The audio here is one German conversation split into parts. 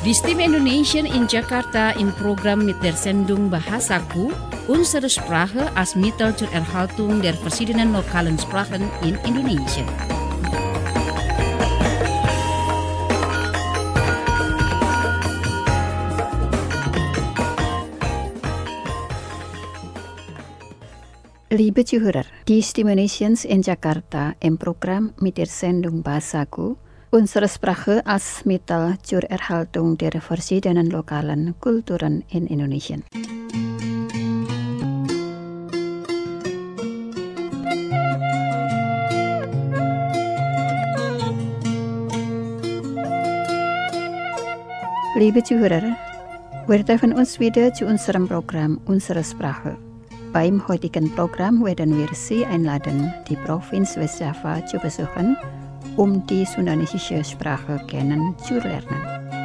Die Stimme Indonesian in Jakarta im Programm mit der Sendung Bahasaku, unsere Sprache als Mittel zur Erhaltung der verschiedenen lokalen Sprachen in Indonesia. Liebe Zuhörer, die Stimme Indonesians in Jakarta im Programm mit der Sendung Bahasaku, unsere Sprache als Mittel zur Erhaltung der verschiedenen lokalen Kulturen in Indonesien. Liebe Zuhörer, wir treffen uns wieder zu unserem Programm Unsere Sprache. Beim heutigen Programm werden wir Sie einladen, die Provinz Westjava zu besuchen, um die sundanesische Sprache kennenzulernen.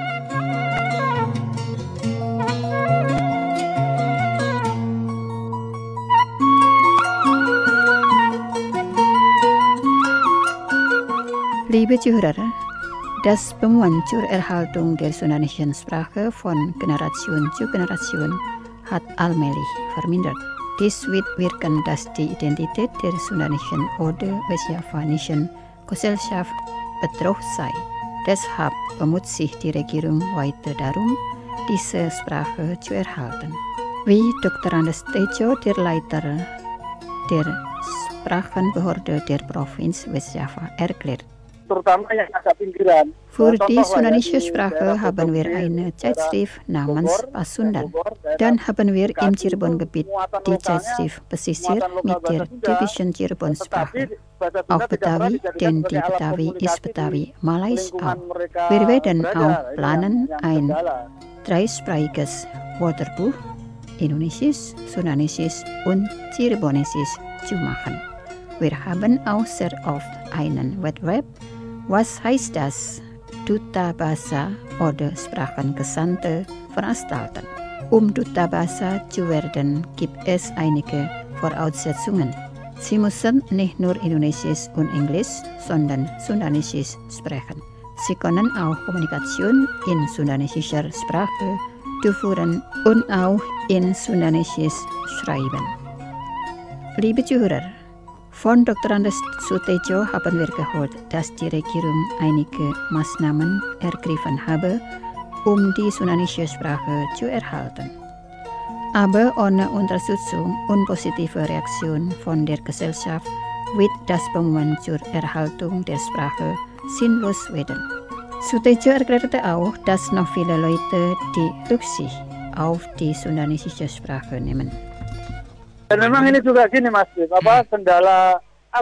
Liebe Zuhörer, das Bemühen zur Erhaltung der sundanesischen Sprache von Generation zu Generation hat allmählich vermindert. Dies wird wirken, dass die Identität der sundanesischen oder westjavanischen Gesellschaft bedroht sei. Deshalb bemüht sich die Regierung weiter darum, diese Sprache zu erhalten. Wie Dr. Andes Tejo, der Leiter der Sprachenbehörde der Provinz Westjava, erklärt. Für die sundanesische Sprache haben wir eine Zeitschrift namens Pasundan. Dann haben wir im Cirebon-Gebiet die Zeitschrift Pesisir mit der typischen Cirebon-Sprache. Auch Betawi, denn die Betawi ist Betawi Malais auch. Wir werden auch planen, ein dreisprachiges Wörterbuch, Indonesisch, Sundanesisch und Cirebonesisch zu machen. Wir haben auch sehr oft einen Wettbewerb. Was heißt das? Duta Bahasa oder Sprachengesandte veranstalten. Um Duta Bahasa zu werden, gibt es einige Voraussetzungen. Sie müssen nicht nur Indonesisch und Englisch, sondern Sundanesisch sprechen. Sie können auch Kommunikation in sundanesischer Sprache durchführen und auch in Sundanesisch schreiben. Liebe Zuhörer, von Dr. Andes Sutejo haben wir gehört, dass die Regierung einige Maßnahmen ergriffen habe, um die sundanesische Sprache zu erhalten. Aber ohne Unterstützung und positive Reaktion von der Gesellschaft wird das Bemühen zur Erhaltung der Sprache sinnlos werden. Sutejo erklärte auch, dass noch viele Leute die Rücksicht auf die sundanesische Sprache nehmen. Dan memang ini juga gini Mas, kendala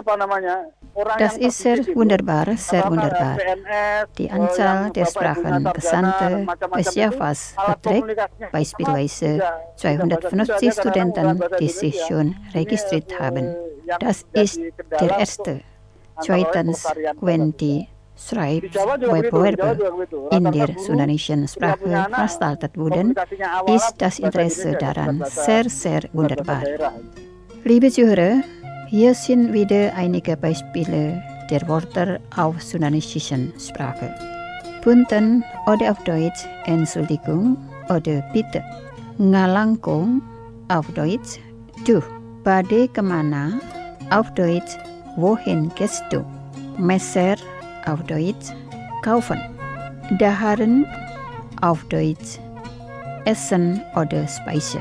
Das ist sehr wunderbar, sehr wunderbar. Die Anzahl der Sprachengesandte Westjavas beträgt beispielsweise 250 Studenten, die sich schon registriert haben. Das ist der erste. Zweitens, wenn die Schreibwettbewerbe in der sundanesischen Sprache veranstaltet wurden, ist das Interesse daran sehr, sehr wunderbar. Liebe Zuhörer, hier sind wieder einige Beispiele der Wörter auf sundanesischen Sprache. Punten oder auf Deutsch Entschuldigung oder Bitte. Ngalangkung auf Deutsch Du. Bade kemana auf Deutsch Wohin gehst du? Messer auf Deutsch kaufen. Daharen auf Deutsch Essen oder Speise.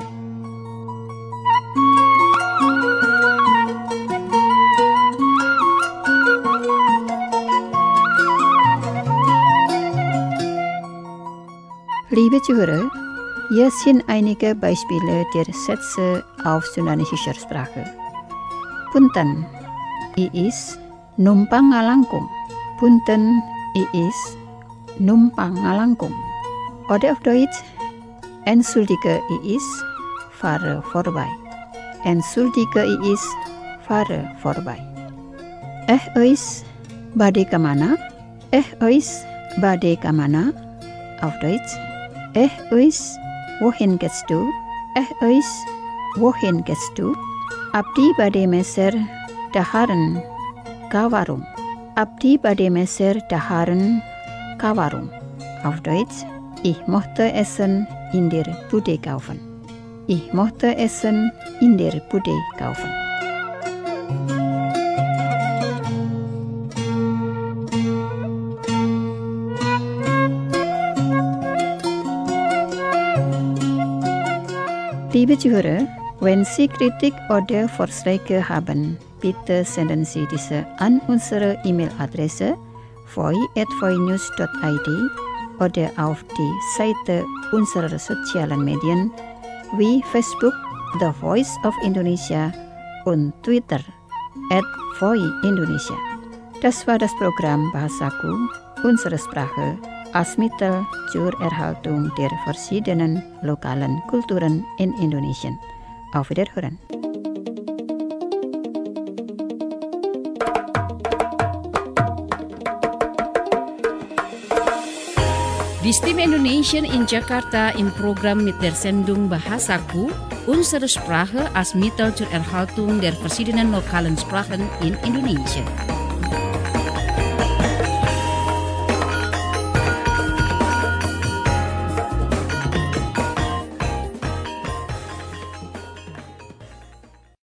Liebe Zuhörer, hier sind einige Beispiele der Sätze auf sundanesischer Sprache. Punten, Iis, numpang ngalangkung. Punten, Iis, numpang ngalangkung. Oder auf Deutsch, Entschuldige Iis, fahre vorbei. Entschuldige Iis, fahre vorbei. Euch, bade kemana? Euch, bade kemana? Auf Deutsch, euch, wohin gehst du? Euch, wohin gehst du? Abdi bade Messer daharan ka Abdi bade Messer daharan ka Auf Deutsch, Ich möchte Essen in der Bude kaufen. Ich möchte Essen in der Bude kaufen. Liebe Zuhörer, wenn Sie Kritik oder Vorschläge haben, bitte senden Sie diese an unsere E-Mail-Adresse voi@voinews.id oder auf die Seite unserer sozialen Medien wie Facebook The Voice of Indonesia und Twitter @voiindonesia. Das war das Programm Bahasaku, unsere Sprache, als Mittel zur Erhaltung der verschiedenen lokalen Kulturen in Indonesien. Auf Wiederhören. Die Stimme Indonesian in Jakarta im Programm mit der Sendung Bahasaku, unsere Sprache als Mittel zur Erhaltung der verschiedenen lokalen Sprachen in Indonesien.